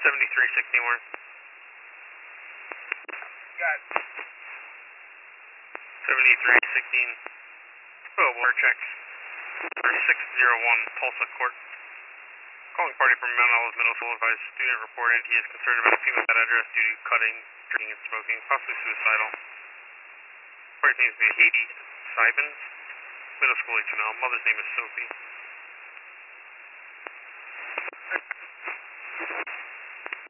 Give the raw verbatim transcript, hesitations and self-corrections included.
seventy-three sixty-one. Got it. seventy-three sixteen. Oh, water checks. six oh one, Tulsa Court. Calling party from Mount Olive Middle School advised student reported he is concerned about a female at address due to cutting, drinking, and smoking, possibly suicidal. Party's name is Haiti Sibens. Middle school age female. Mother's name is Sophie.